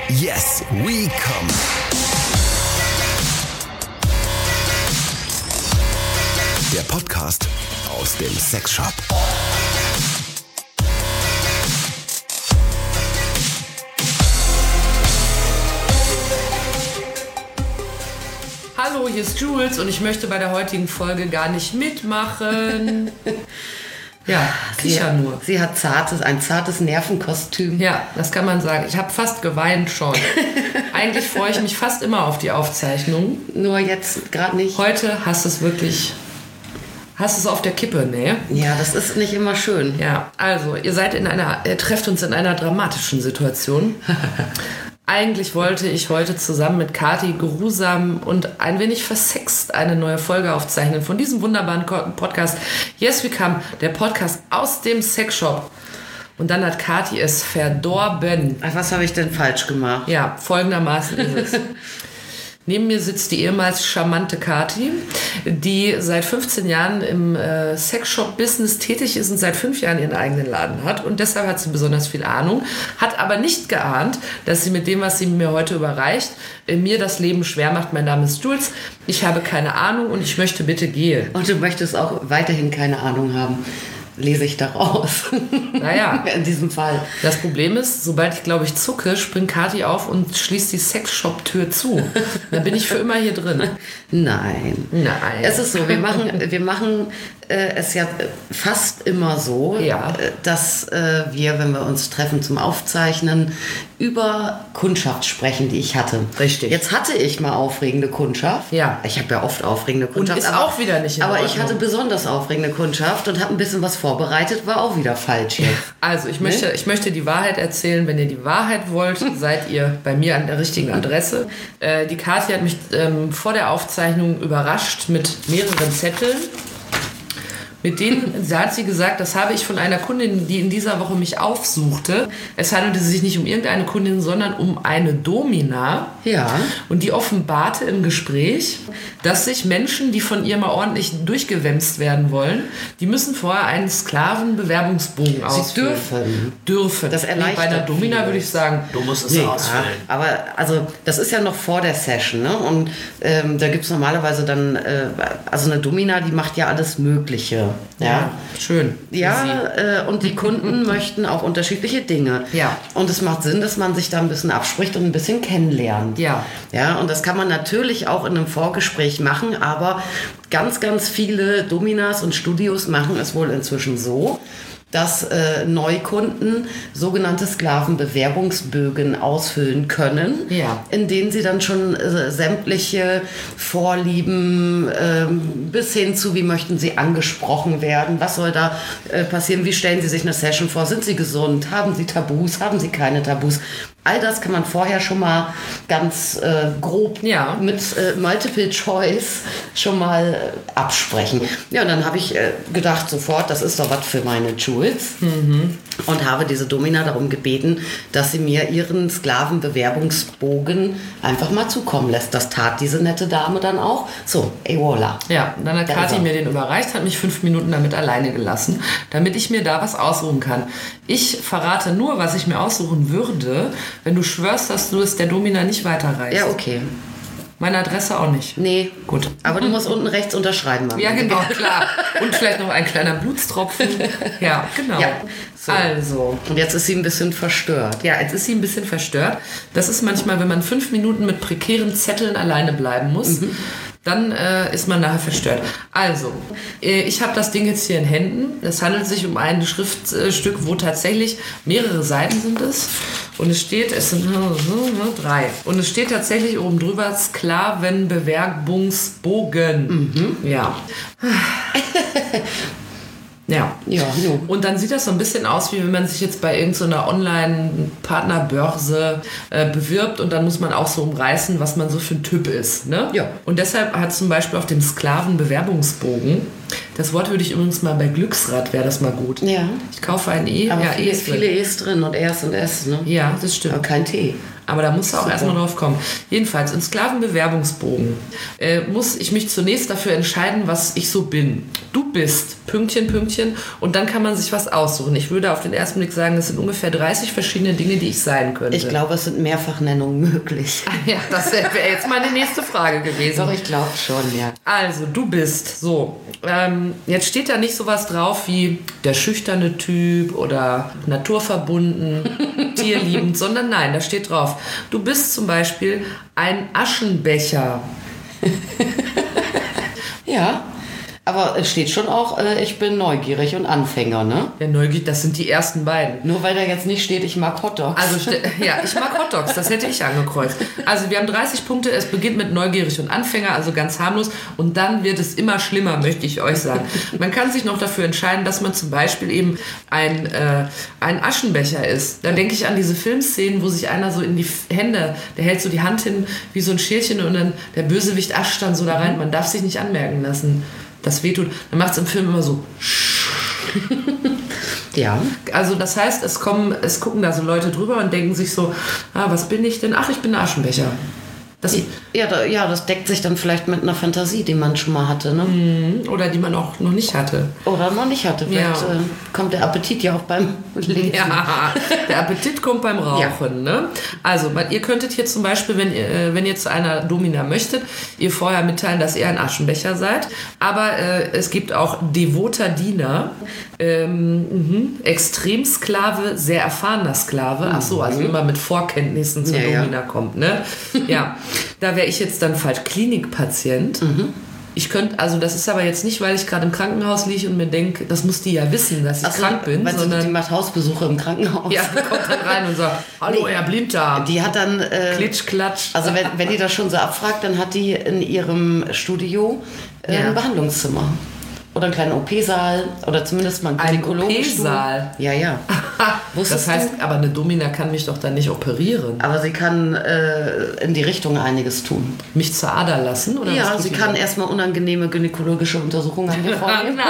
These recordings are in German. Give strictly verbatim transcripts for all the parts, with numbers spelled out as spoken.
Yes, we come. Der Podcast aus dem Sexshop. Hallo, hier ist Jules und ich möchte bei der heutigen Folge gar nicht mitmachen. Ja, sicher sie, nur. Sie hat zartes, ein zartes Nervenkostüm. Ja, das kann man sagen. Ich habe fast geweint schon. Eigentlich freue ich mich fast immer auf die Aufzeichnung. Nur jetzt gerade nicht. Heute hast du es wirklich... Hast du es auf der Kippe, ne? Ja, das ist nicht immer schön. Ja, also, ihr seid in einer... Ihr trefft uns in einer dramatischen Situation. Eigentlich wollte ich heute zusammen mit Kathi geruhsam und ein wenig versext eine neue Folge aufzeichnen von diesem wunderbaren Podcast Yes We Come, der Podcast aus dem Sexshop. Und dann hat Kathi es verdorben. Ach, was habe ich denn falsch gemacht? Ja, folgendermaßen ist es. Neben mir sitzt die ehemals charmante Kathi, die seit fünfzehn Jahren im äh, Sexshop-Business tätig ist und seit fünf Jahren ihren eigenen Laden hat. Und deshalb hat sie besonders viel Ahnung, hat aber nicht geahnt, dass sie mit dem, was sie mir heute überreicht, äh, mir das Leben schwer macht. Mein Name ist Jules, ich habe keine Ahnung und ich möchte bitte gehen. Und du möchtest auch weiterhin keine Ahnung haben. Lese ich daraus. Naja. In diesem Fall. Das Problem ist, sobald ich, glaube ich, zucke, springt Kathi auf und schließt die Sexshop-Tür zu. Dann bin ich für immer hier drin. Nein. Nein. Es ist so, wir machen, wir machen äh, es ja fast immer so, ja. äh, dass äh, wir, wenn wir uns treffen zum Aufzeichnen, über Kundschaft sprechen, die ich hatte. Richtig. Jetzt hatte ich mal aufregende Kundschaft. Ja. Ich habe ja oft aufregende Kundschaft. Und ist aber, auch wieder nicht in Aber Ordnung. ich hatte besonders aufregende Kundschaft und habe ein bisschen was vorbereitet, war auch wieder falsch hier. Also ich möchte, ich möchte die Wahrheit erzählen. Wenn ihr die Wahrheit wollt, seid ihr bei mir an der richtigen Adresse. Äh, die Kathi hat mich ähm, vor der Aufzeichnung überrascht mit mehreren Zetteln. Mit denen hat sie gesagt, das habe ich von einer Kundin, die in dieser Woche mich aufsuchte. Es handelte sich nicht um irgendeine Kundin, sondern um eine Domina. Ja. Und die offenbarte im Gespräch, dass sich Menschen, die von ihr mal ordentlich durchgewämst werden wollen, die müssen vorher einen Sklavenbewerbungsbogen ausfüllen. Sie dürfen. Dürfen. Das erleichtert Bei einer Domina vieles. würde ich sagen, du musst es Nee, ausfüllen. ja, aber also das ist ja noch vor der Session, ne? Und ähm, da gibt es normalerweise dann, äh, also eine Domina, die macht ja alles Mögliche. Ja, Ja, schön. für ja sie. äh, und die Kunden möchten auch unterschiedliche Dinge. Ja. Und es macht Sinn, dass man sich da ein bisschen abspricht und ein bisschen kennenlernt. Ja. Ja, und das kann man natürlich auch in einem Vorgespräch machen, aber ganz, ganz viele Dominas und Studios machen es wohl inzwischen so, dass äh, Neukunden sogenannte Sklavenbewerbungsbögen ausfüllen können, Ja. in denen sie dann schon äh, sämtliche Vorlieben äh, bis hin zu, wie möchten sie angesprochen werden, was soll da äh, passieren, wie stellen sie sich eine Session vor, sind sie gesund, haben sie Tabus, haben sie keine Tabus. All das kann man vorher schon mal ganz äh, grob Ja. mit äh, Multiple Choice schon mal äh, absprechen. Ja, und dann habe ich äh, gedacht sofort, das ist doch was für meine Jules. Mhm. Und habe diese Domina darum gebeten, dass sie mir ihren Sklavenbewerbungsbogen einfach mal zukommen lässt. Das tat diese nette Dame dann auch. So, et voilà. Ja, und dann hat Da ist Kathi er. mir den überreicht, hat mich fünf Minuten damit alleine gelassen, damit ich mir da was aussuchen kann. Ich verrate nur, was ich mir aussuchen würde, wenn du schwörst, dass du es der Domina nicht weiterreichst. Ja, okay. Meine Adresse auch nicht. Nee. Gut. Aber du musst unten rechts unterschreiben. Mama. Ja, genau, klar. Und vielleicht noch ein kleiner Blutstropfen. Ja, genau. Ja, so. Also, Und jetzt ist sie ein bisschen verstört. ja, jetzt ist sie ein bisschen verstört. Das ist manchmal, wenn man fünf Minuten mit prekären Zetteln alleine bleiben muss, Mhm. dann äh, ist man nachher verstört. Also, äh, ich habe das Ding jetzt hier in Händen. Es handelt sich um ein Schriftstück, wo tatsächlich mehrere Seiten sind es. Und es steht, es sind äh, drei. Und es steht tatsächlich oben drüber Sklavenbewerbungsbogen. Mhm. Ja. Ja. Ja, no. Und dann sieht das so ein bisschen aus, wie wenn man sich jetzt bei irgendeiner Online-Partnerbörse äh, bewirbt und dann muss man auch so umreißen, was man so für ein Typ ist. Ne? Ja. Und deshalb hat zum Beispiel auf dem Sklavenbewerbungsbogen, Das Wort würde ich übrigens mal bei Glücksrad, wäre das mal gut. Ja. Ich kaufe ein E. Aber ja, viele, E ist drin. viele E's drin und R's und S, ne? Ja, das stimmt. Aber kein T. Aber da muss er auch Super. erstmal drauf kommen. Jedenfalls, im Sklavenbewerbungsbogen äh, muss ich mich zunächst dafür entscheiden, was ich so bin. Du bist, Pünktchen, Pünktchen, und dann kann man sich was aussuchen. Ich würde auf den ersten Blick sagen, es sind ungefähr dreißig verschiedene Dinge, die ich sein könnte. Ich glaube, es sind Mehrfachnennungen möglich. Ja, das wäre jetzt meine nächste Frage gewesen. Doch, ich glaube schon, ja. Also, du bist so. Ähm, jetzt steht da nicht sowas drauf wie der schüchterne Typ oder naturverbunden, tierliebend, sondern nein, da steht drauf, du bist zum Beispiel ein Aschenbecher. Ja, aber es steht schon auch, äh, ich bin neugierig und Anfänger, ne? Ja, neugierig, das sind die ersten beiden. Nur weil da jetzt nicht steht, ich mag Hotdogs. Also, ste- ja, ich mag Hotdogs, das hätte ich angekreuzt. Also, wir haben dreißig Punkte, es beginnt mit neugierig und Anfänger, also ganz harmlos. Und dann wird es immer schlimmer, möchte ich euch sagen. Man kann sich noch dafür entscheiden, dass man zum Beispiel eben ein, äh, ein Aschenbecher ist. Da denke ich an diese Filmszenen, wo sich einer so in die Hände, der hält so die Hand hin wie so ein Schälchen und dann der Bösewicht ascht dann so da rein. Man darf sich nicht anmerken lassen. Das wehtut. Dann macht es im Film immer so. Ja. Also das heißt, es kommen, es gucken da so Leute drüber und denken sich so, ah, was bin ich denn? Ach, ich bin ein Aschenbecher. Das, Ja, da, ja, das deckt sich dann vielleicht mit einer Fantasie, die man schon mal hatte, ne? oder die man auch noch nicht hatte. Oder noch nicht hatte. Vielleicht Ja. äh, kommt der Appetit ja auch beim Lesen. Ja, der Appetit kommt beim Rauchen. Ne? Also, man- ihr könntet hier zum Beispiel, wenn ihr, äh, wenn ihr zu einer Domina möchtet, ihr vorher mitteilen, dass ihr ein Aschenbecher seid. Aber äh, es gibt auch devoter Diener, ähm, mhm, Extremsklave, sehr erfahrener Sklave. Ach so, also immer mit Vorkenntnissen zur Ja, ja. Domina kommt. Ne? Ja, da wäre ich jetzt dann falsch Klinikpatient. Ich könnte, also das ist aber jetzt nicht, weil ich gerade im Krankenhaus liege und mir denke, das muss die ja wissen, dass ich Ach so, krank bin, meinst du, sondern die macht Hausbesuche im Krankenhaus. ja, die kommt dann rein und sagt, hallo, Herr Blinddarm. Die hat dann... Äh, Klitsch, klatsch. Also wenn, wenn die das schon so abfragt, dann hat die in ihrem Studio äh, Ja. ein Behandlungszimmer. Oder einen kleinen O P-Saal. Oder zumindest mal einen Ein Gynäkologenstuhl. O P-Saal? Ja, ja. Das Wusstest heißt, du? aber eine Domina kann mich doch dann nicht operieren. Aber sie kann äh, in die Richtung einiges tun. Mich zur Ader lassen? Oder was Ja, tut sie die kann dann? erstmal unangenehme gynäkologische Untersuchungen an dir vornehmen.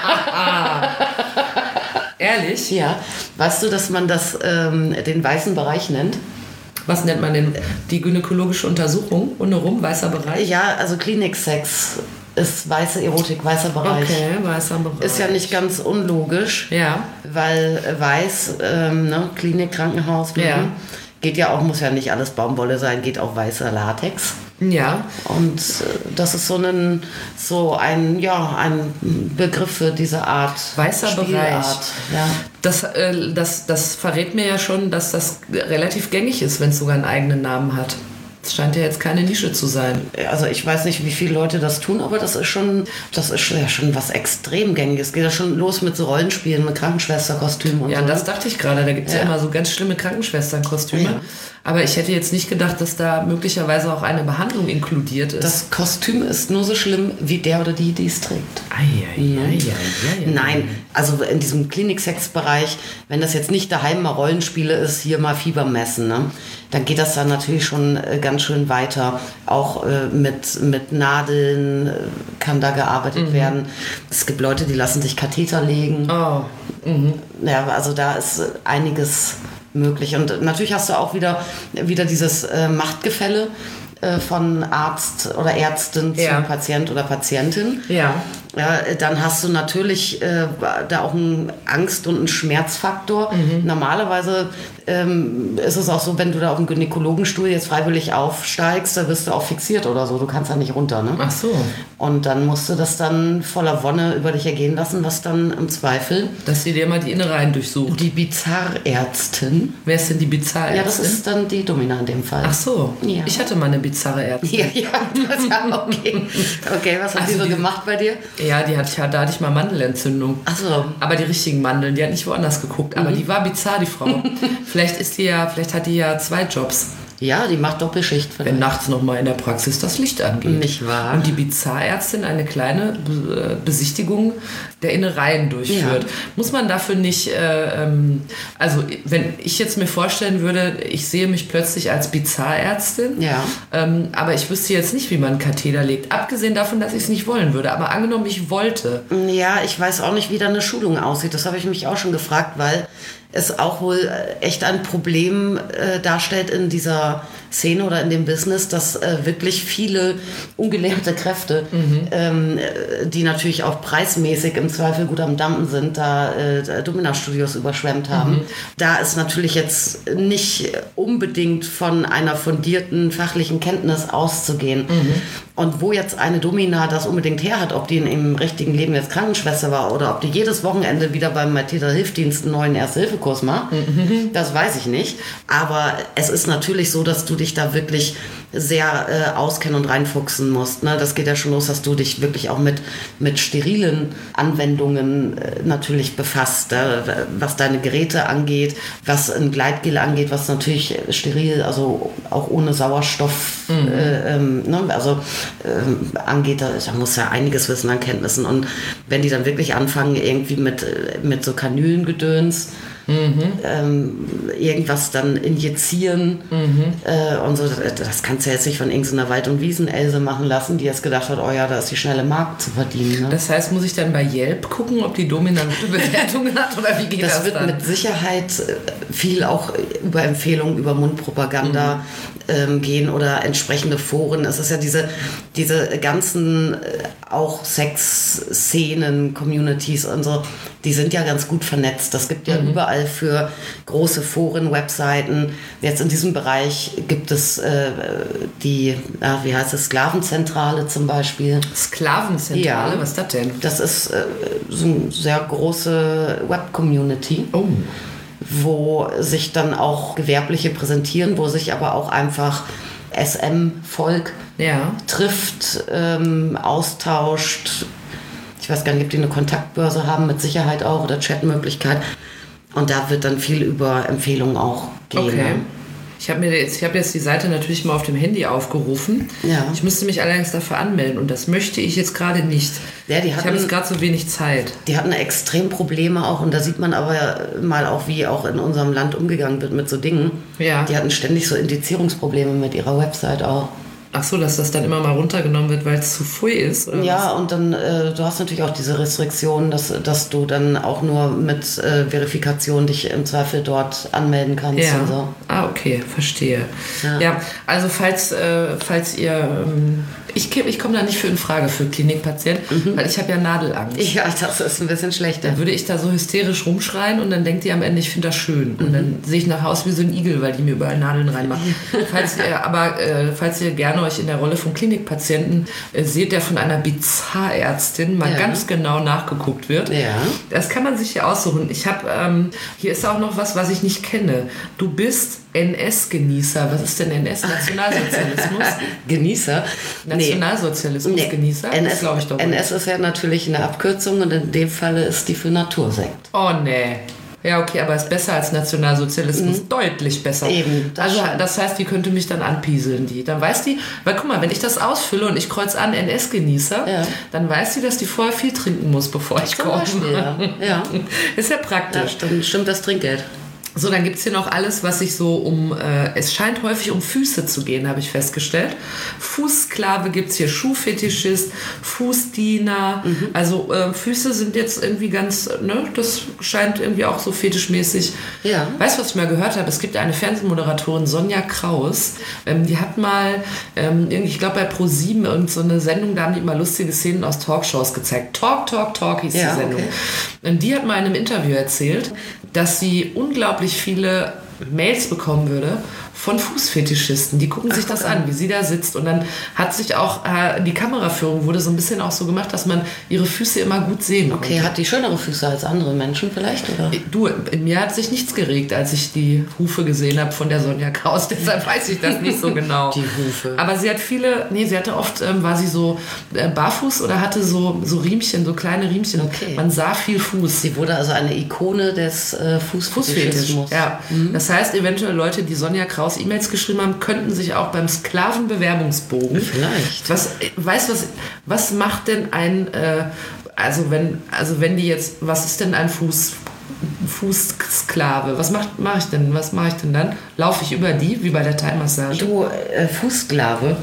Ehrlich? Ja. Weißt du, dass man das ähm, den weißen Bereich nennt? Was nennt man denn die gynäkologische Untersuchung? Ohne rum, weißer Bereich? Ja, also Kliniksex ist weiße Erotik, weißer Bereich. Okay, weißer Bereich. Ist ja nicht ganz unlogisch. Ja. Weil äh, weiß, ähm, ne, Klinik, Krankenhaus, Ja. mhm, geht ja auch, muss ja nicht alles Baumwolle sein, geht auch weißer Latex. Ja. Und äh, das ist so ein, so ein, ja, ein Begriff für diese Art Weißer Spielart. Bereich. Ja. Das, äh, das, das verrät mir ja schon, dass das relativ gängig ist, wenn es sogar einen eigenen Namen hat. Es scheint ja jetzt keine Nische zu sein. Also ich weiß nicht, wie viele Leute das tun, aber das ist schon, das ist schon, ja schon was extrem Gängiges. Geht ja schon los mit so Rollenspielen, mit Krankenschwesterkostümen und Ja, so. das dachte ich gerade. Da gibt es ja. Ja. immer so ganz schlimme Krankenschwesternkostüme. Ja. Aber ich hätte jetzt nicht gedacht, dass da möglicherweise auch eine Behandlung inkludiert ist. Das Kostüm ist nur so schlimm wie der oder die, die es trägt. Eieieiei. Nein, also in diesem Klinik-Sex-Bereich, wenn das jetzt nicht daheim mal Rollenspiele ist, hier mal Fieber messen, ne, dann geht das dann natürlich schon äh, ganz schön weiter. Auch äh, mit, mit Nadeln äh, kann da gearbeitet werden. Es gibt Leute, die lassen sich Katheter legen. Oh. Mhm. Ja, also da ist äh, einiges möglich. Und natürlich hast du auch wieder, wieder dieses äh, Machtgefälle äh, von Arzt oder Ärztin Ja. zu Patient oder Patientin. Ja. Ja, dann hast du natürlich äh, da auch einen Angst- und einen Schmerzfaktor. Mhm. Normalerweise ähm, ist es auch so, wenn du da auf dem Gynäkologenstuhl jetzt freiwillig aufsteigst, da wirst du auch fixiert oder so. Du kannst da nicht runter, ne? Ach so. Und dann musst du das dann voller Wonne über dich ergehen lassen, was dann im Zweifel Dass sie dir mal die Innereien durchsucht. die Bizarrärztin, Wer ist denn die Bizarrärztin? ja, das ist dann die Domina in dem Fall. Ach so. Ja. Ich hatte mal eine bizarre Ärztin. Ja, ja, das, ja, okay. Okay, was hat Also die so die- gemacht bei dir? Ja, die hatte ich, da hatte ich mal Mandelentzündung. Ach so. Aber die richtigen Mandeln, die hat nicht woanders geguckt. Aber die war bizarr, die Frau. Vielleicht ist die ja, vielleicht hat die ja zwei Jobs. Ja, die macht Doppelschicht. Vielleicht. Wenn nachts nochmal in der Praxis das Licht angeht. Nicht wahr? Und die Bizarrärztin eine kleine Besichtigung der Innereien durchführt. Ja. Muss man dafür nicht, äh, ähm, also wenn ich jetzt mir vorstellen würde, ich sehe mich plötzlich als Bizarrärztin, ja. ähm, aber ich wüsste jetzt nicht, wie man einen Katheter legt. Abgesehen davon, dass ich es nicht wollen würde. Aber angenommen, ich wollte. Ja, ich weiß auch nicht, wie da eine Schulung aussieht. Das habe ich mich auch schon gefragt, weil es auch wohl echt ein Problem äh, darstellt in dieser Szene oder in dem Business, dass äh, wirklich viele ungelernte Kräfte, mhm. ähm, die natürlich auch preismäßig im Zweifel gut am Dampfen sind, da äh, Domina-Studios überschwemmt haben. Mhm. Da ist natürlich jetzt nicht unbedingt von einer fundierten fachlichen Kenntnis auszugehen. Mhm. Und wo jetzt eine Domina das unbedingt her hat, ob die in ihrem richtigen Leben jetzt Krankenschwester war oder ob die jedes Wochenende wieder beim Malteser-Hilfdienst einen neuen Erste-Hilfe-Kurs macht, mhm. das weiß ich nicht. Aber es ist natürlich so, dass du dich da wirklich sehr äh, auskennen und reinfuchsen musst. Ne? Das geht ja schon los, dass du dich wirklich auch mit, mit sterilen Anwendungen äh, natürlich befasst. Äh, was deine Geräte angeht, was ein Gleitgel angeht, was natürlich steril, also auch ohne Sauerstoff mhm. äh, ähm, ne? also äh, angeht. Da, da muss ja einiges wissen an Kenntnissen. Und wenn die dann wirklich anfangen, irgendwie mit, mit so Kanülengedöns, Mhm. Ähm, irgendwas dann injizieren mhm. äh, und so, das kannst du jetzt nicht von irgendeiner Wald- und Wiesen-Else machen lassen, die jetzt gedacht hat, oh ja, da ist die schnelle Mark zu verdienen. Ne? Das heißt, muss ich dann bei Yelp gucken, ob die Domina gute Bewertungen hat oder wie geht das, das wird dann? Mit Sicherheit viel auch über Empfehlungen, über Mundpropaganda mhm. ähm, gehen oder entsprechende Foren. Es ist ja diese, diese ganzen äh, auch Sex-Szenen, Communities und so, die sind ja ganz gut vernetzt. Das gibt ja mhm. überall für große Foren, Webseiten. Jetzt in diesem Bereich gibt es äh, die, ja, wie heißt es, Sklavenzentrale zum Beispiel. Sklavenzentrale? Ja. Was ist das denn? Das ist äh, so eine sehr große Web-Community. Oh. Wo sich dann auch Gewerbliche präsentieren, wo sich aber auch einfach S M-Volk ja. trifft, ähm, austauscht. Ich weiß gar nicht, ob die eine Kontaktbörse haben, mit Sicherheit auch, oder Chatmöglichkeit. Und da wird dann viel über Empfehlungen auch gehen. Okay. Ich habe mir jetzt, ich habe jetzt die Seite natürlich mal auf dem Handy aufgerufen. Ja. Ich müsste mich allerdings dafür anmelden und das möchte ich jetzt gerade nicht. Ja, die hatten, ich habe jetzt gerade so wenig Zeit. Die hatten extrem Probleme auch und da sieht man aber mal auch, wie auch in unserem Land umgegangen wird mit so Dingen. Ja. Die hatten ständig so Indizierungsprobleme mit ihrer Website auch. Ach so, dass das dann immer mal runtergenommen wird, weil es zu pfui ist? Oder ja, was? Und dann, äh, du hast natürlich auch diese Restriktion, dass, dass du dann auch nur mit äh, Verifikation dich im Zweifel dort anmelden kannst. Ja. Und so. Ah, okay, verstehe. Ja, ja also falls, äh, falls ihr... Ähm, ich, ich komme da nicht für in Frage für Klinikpatienten, mhm. weil ich habe ja Nadelangst. Ja, das ist ein bisschen schlechter. Dann würde ich da so hysterisch rumschreien und dann denkt ihr am Ende, ich finde das schön. Und mhm. dann sehe ich nach Hause wie so ein Igel, weil die mir überall Nadeln reinmachen. falls ihr, aber äh, falls ihr gerne euch in der Rolle von Klinikpatienten äh, seht, der von einer Bizarrärztin mal ja. ganz genau nachgeguckt wird. Ja. Das kann man sich hier aussuchen. Ich habe, ähm, hier ist auch noch was, was ich nicht kenne. Du bist N S-Genießer. Was ist denn N S? Nationalsozialismus? Genießer? Nationalsozialismus nee. Genießer? N S, das glaube ich doch. N S ist ja natürlich eine Abkürzung und in dem Falle ist die für Natursekt. Oh nee. Ja, okay, aber ist besser als Nationalsozialismus. Mhm. Deutlich besser. Eben. Das also stimmt. Das heißt, die könnte mich dann anpieseln, die. Dann weiß die, weil guck mal, wenn ich das ausfülle und ich kreuz an N S-Genießer, ja. dann weiß sie, dass die vorher viel trinken muss, bevor ich komme. Ja. ja. Ist ja praktisch. Ja, stimmt, stimmt das Trinkgeld. So, dann gibt es hier noch alles, was sich so um, äh, es scheint häufig um Füße zu gehen, habe ich festgestellt. Fußsklave gibt es hier, Schuhfetischist, Fußdiener. Mhm. Also äh, Füße sind jetzt irgendwie ganz, ne, das scheint irgendwie auch so fetischmäßig. Ja. Weißt du, was ich mal gehört habe? Es gibt eine Fernsehmoderatorin, Sonja Kraus, ähm, die hat mal, ähm, ich glaube bei ProSieben irgend so eine Sendung, da haben die immer lustige Szenen aus Talkshows gezeigt. Talk, Talk, Talk hieß ja, die Sendung. Okay. Und die hat mal in einem Interview erzählt, dass sie unglaublich viele Mails bekommen würde von Fußfetischisten. Die gucken sich Ach, das an, wie sie da sitzt. Und dann hat sich auch, äh, die Kameraführung wurde so ein bisschen auch so gemacht, dass man ihre Füße immer gut sehen konnte. Okay, hat die schönere Füße als andere Menschen vielleicht, oder? Du, in mir hat sich nichts geregt, als ich die Hufe gesehen habe von der Sonja Kraus. Deshalb weiß ich das nicht so genau. Die Hufe. Aber sie hat viele, nee, sie hatte oft, ähm, war sie so äh, barfuß oder hatte so, so Riemchen, so kleine Riemchen. Okay. Man sah viel Fuß. Sie wurde also eine Ikone des äh, Fußfetischismus. Ja, mhm. das Das heißt, eventuell Leute, die Sonja Kraus E-Mails geschrieben haben, könnten sich auch beim Sklavenbewerbungsbogen... Vielleicht. Was, weißt du, was, was macht denn ein... Äh, also, wenn, also wenn die jetzt... Was ist denn ein Fuß... Fußsklave. Was mache mach ich denn? Was mache ich denn dann? Laufe ich über die, wie bei der Thai-Massage? Du, äh, Fußsklave...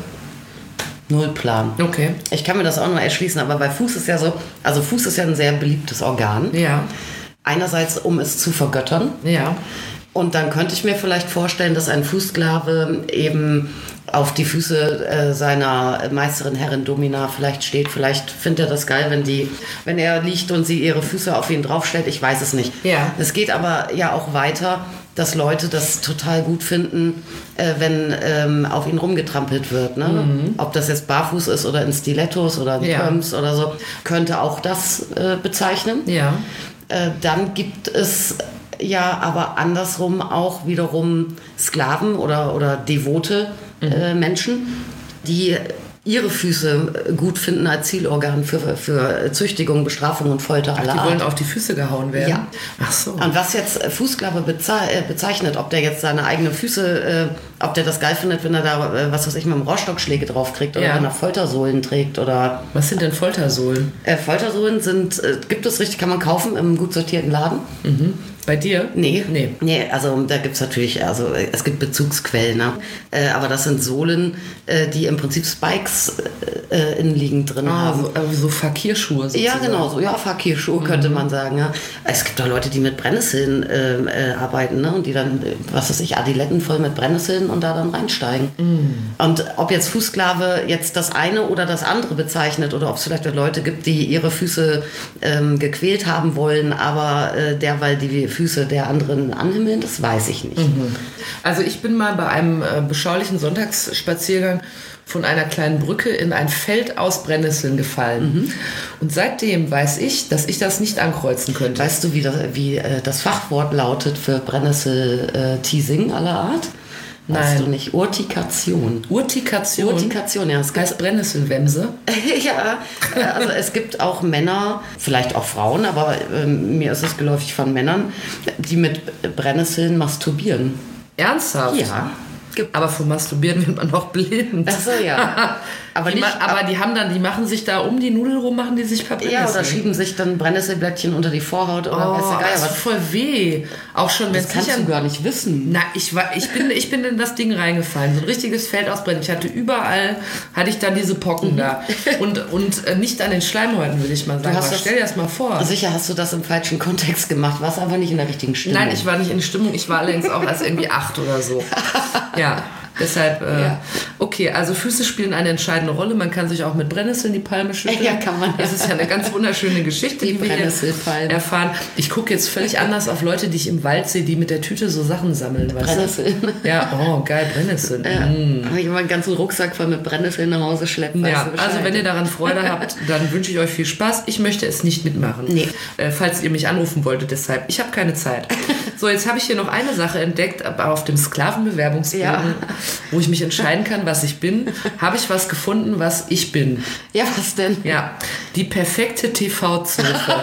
Null Plan. Okay. Ich kann mir das auch nur erschließen, aber bei Fuß ist ja so, also Fuß ist ja ein sehr beliebtes Organ. Ja. Einerseits, um es zu vergöttern. Ja. Und dann könnte ich mir vielleicht vorstellen, dass ein Fußsklave eben auf die Füße äh, seiner Meisterin, Herrin, Domina vielleicht steht. Vielleicht findet er das geil, wenn, die, wenn er liegt und sie ihre Füße auf ihn draufstellt. Ich weiß es nicht. Ja. Es geht aber ja auch weiter, dass Leute das total gut finden, äh, wenn ähm, auf ihn rumgetrampelt wird. Ne? Mhm. Ob das jetzt barfuß ist oder in Stilettos oder in ja. Pumps oder so, könnte auch das äh, bezeichnen. Ja. Äh, dann gibt es ja aber andersrum auch wiederum Sklaven oder, oder devote mhm. äh, Menschen, die ihre Füße gut finden als Zielorgan für, für Züchtigung, Bestrafung und Folter aller Art. Die wollen auf die Füße gehauen werden? Ja. Ach so. Und was jetzt Fußsklave bezeichnet, ob der jetzt seine eigenen Füße, äh, ob der das geil findet, wenn er da, äh, was weiß ich, mit dem Rohrstockschläge drauf kriegt oder ja. wenn er Foltersohlen trägt oder... Was sind denn Foltersohlen? Äh, Foltersohlen sind, äh, gibt es richtig, kann man kaufen im gut sortierten Laden. Mhm. Bei dir? Nee. Nee. Nee, also da gibt es natürlich, also es gibt Bezugsquellen, ne? äh, aber das sind Sohlen, äh, die im Prinzip Spikes äh, innenliegend drin ah, haben. So, also so Fakierschuhe sozusagen. Ja, genau, so ja, Fakierschuhe mhm. könnte man sagen. Ja. Es gibt auch Leute, die mit Brennnesseln äh, äh, arbeiten, ne? Und die dann, was weiß ich, Adiletten voll mit Brennnesseln und da dann reinsteigen. Mhm. Und ob jetzt Fußsklave jetzt das eine oder das andere bezeichnet oder ob es vielleicht Leute gibt, die ihre Füße ähm, gequält haben wollen, aber äh, derweil die Füße der anderen anhimmeln, das weiß ich nicht. Mhm. Also ich bin mal bei einem äh, beschaulichen Sonntagsspaziergang von einer kleinen Brücke in ein Feld aus Brennnesseln gefallen. Mhm. Und seitdem weiß ich, dass ich das nicht ankreuzen könnte. Weißt du, wie das, wie, äh, das Fachwort lautet für Brennnessel-Teasing aller Art? Weißt Nein. du nicht? Urtikation. Urtikation? Urtikation, ja. Es heißt Brennnesselwemse? Ja, also es gibt auch Männer, vielleicht auch Frauen, aber äh, mir ist es geläufig von Männern, die mit Brennnesseln masturbieren. Ernsthaft? Ja. Gibt. Aber vom Masturbieren wird man noch blind. Ach so, ja. Aber, die, nicht, aber die haben dann, die machen sich da um die Nudel rum, machen die sich Papier. Ja, oder schieben sich dann Brennnesselblättchen unter die Vorhaut oder oh, weiß der Geier das was. tut voll weh. Auch schon, wenn das kannst du gar nicht wissen. Na, ich war, ich bin, ich bin in das Ding reingefallen, so ein richtiges Feld ausbrennen. Ich hatte überall, hatte ich dann diese Pocken mhm. da und und äh, nicht an den Schleimhäuten, will ich mal sagen. Aber stell dir das mal vor. Sicher hast du das im falschen Kontext gemacht, warst aber nicht in der richtigen Stimmung. Nein, ich war nicht in der Stimmung. Ich war allerdings auch als irgendwie acht oder so. Ja. Deshalb, äh, ja. okay, also Füße spielen eine entscheidende Rolle. Man kann sich auch mit Brennnesseln die Palme schütteln. Ja, kann man. Das ist ja eine ganz wunderschöne Geschichte, die, die wir hier erfahren. Ich gucke jetzt völlig anders auf Leute, die ich im Wald sehe, die mit der Tüte so Sachen sammeln. Weißt Brennnesseln. Du? Ja, oh, geil, Brennnesseln. Ja. Mm. Habe ich immer einen ganzen Rucksack voll mit Brennnesseln nach Hause schleppen. Ja, also wenn ihr daran Freude habt, dann wünsche ich euch viel Spaß. Ich möchte es nicht mitmachen. Nee. Äh, falls ihr mich anrufen wolltet, deshalb. Ich habe keine Zeit. So, jetzt habe ich hier noch eine Sache entdeckt, aber auf dem Sklavenbewerbungsbogen, ja. wo ich mich entscheiden kann, was ich bin, habe ich was gefunden, was ich bin. Ja, was denn? Ja, die perfekte T V-Zofe.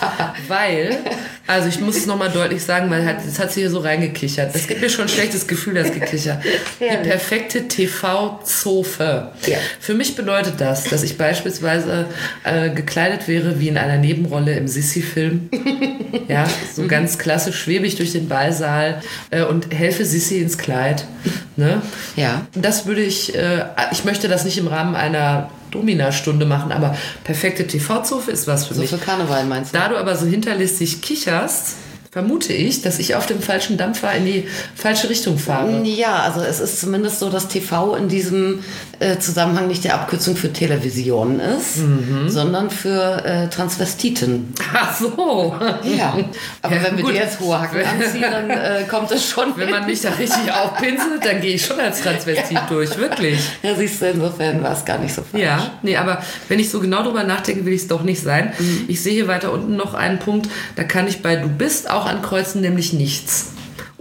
Weil, also ich muss es nochmal deutlich sagen, weil hat, jetzt hat sie hier so reingekichert. Es gibt mir schon ein schlechtes Gefühl, das Gekicher. Die perfekte T V-Zofe. Ja. Für mich bedeutet das, dass ich beispielsweise äh, gekleidet wäre wie in einer Nebenrolle im Sissi-Film. Ja, so ganz klassisch schwebe ich durch den Ballsaal äh, und helfe Sissi ins Kleid. Ne? Ja. Das würde ich, äh, ich möchte das nicht im Rahmen einer Domina-Stunde machen, aber perfekte T V-Zofe ist was für so mich. So für Karneval meinst du? Da du aber so hinterlistig kicherst, vermute ich, dass ich auf dem falschen Dampfer in die falsche Richtung fahre. Ja, also es ist zumindest so, dass T V in diesem äh, Zusammenhang nicht die Abkürzung für Television ist, mhm. sondern für äh, Transvestiten. Ach so. Ja, aber ja, wenn wir gut. dir jetzt hohe Hacken anziehen, dann äh, kommt es schon. Wenn man mich da richtig aufpinselt, dann gehe ich schon als Transvestit ja. durch, wirklich. Ja, siehst du, insofern war es gar nicht so falsch. Ja, nee, aber wenn ich so genau drüber nachdenke, will ich es doch nicht sein. Mhm. Ich sehe hier weiter unten noch einen Punkt, da kann ich bei Du bist auch ankreuzen, nämlich nichts.